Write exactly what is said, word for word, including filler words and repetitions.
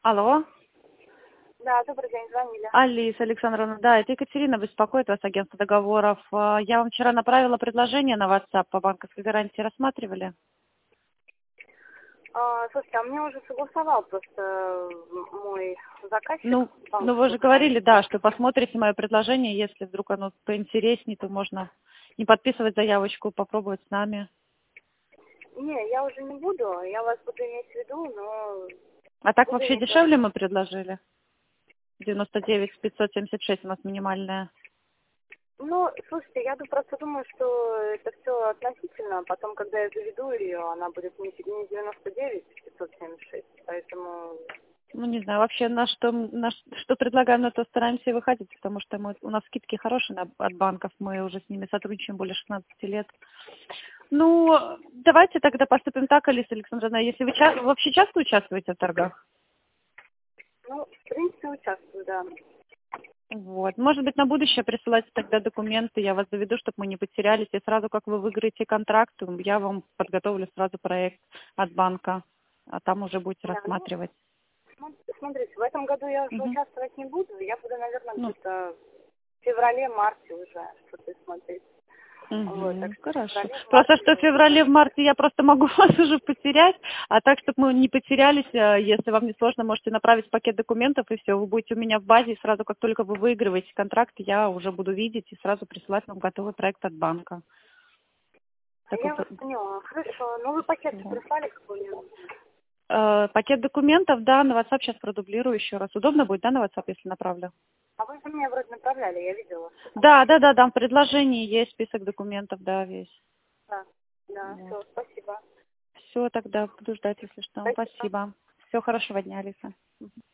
Алло, Да, добрый день, звонили. Алиса Александровна, да, это Екатерина беспокоит вас, агентство договоров. А, Я вам вчера направила предложение на WhatsApp по банковской гарантии, рассматривали? А, слушайте, а мне уже согласовал просто э, мой заказчик Ну, ну вы банковскую же говорили, гарантию. да, что посмотрите мое предложение, если вдруг оно поинтереснее, то можно не подписывать заявочку, попробовать с нами. Не, я уже не буду, я вас буду иметь в виду, но А так буду вообще иметь вас. дешевле мы предложили? девяносто девять пятьсот семьдесят шесть у нас минимальная. Ну, слушайте, я ду- просто думаю, что это все относительно. Потом, когда я заведу ее, она будет не не девяносто девять пятьсот семьдесят шесть, поэтому... Ну, не знаю, вообще на что, на ш- что предлагаем, на то стараемся и выходить, потому что мы, у нас скидки хорошие на- от банков, мы уже с ними сотрудничаем более шестнадцати лет. Ну, давайте тогда поступим так, Алиса Александровна, если вы ча- вообще часто участвуете в торгах? Ну, в принципе, участвую, да. Вот. Может быть, на будущее присылайте тогда документы, я вас заведу, чтобы мы не потерялись, и сразу, как вы выиграете контракт, я вам подготовлю сразу проект от банка, а там уже будете Да, ну, рассматривать. см- смотрите, в этом году я уже Мгм. участвовать не буду. Я буду, наверное, Ну, где-то в феврале-марте уже что-то смотреть. Вот, так Мгм, что в хорошо. феврале, в Просто марте что я в уже феврале, в буду. марте я просто могу вас уже потерять, а так, чтобы мы не потерялись, э, если вам не сложно, можете направить пакет документов, и все, вы будете у меня в базе, и сразу, как только вы выигрываете контракт, я уже буду видеть и сразу присылать вам готовый проект от банка. А Такой я вас п- поняла. Хорошо. Ну, вы пакет всё. прислали какой-нибудь? Э, Пакет документов, да, на WhatsApp сейчас продублирую еще раз. Удобно будет, да, на WhatsApp, если направлю? А вы же меня вроде направляли, я видела, что там Да, есть. да, да, там в предложении есть список документов, да, весь. Да, да, Вот. все, спасибо. Все, тогда буду ждать, если что. Спасибо. Спасибо. Всего хорошего дня, Алиса.